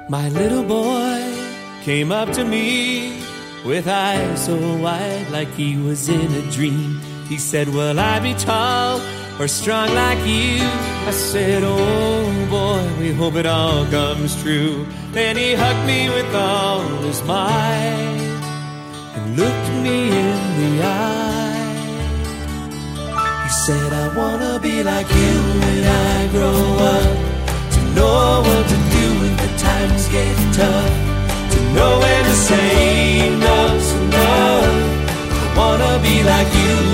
My little boy came up to me with eyes so wide like he was in a dream. He said, will I be tall or strong like you? I said, oh boy, we hope it all comes true. Then he hugged me with all his might and looked me in the eye. He said, I wanna be like you when I grow up, to know what to do when the times get tough, to know when to say enough's enough. I wanna be like you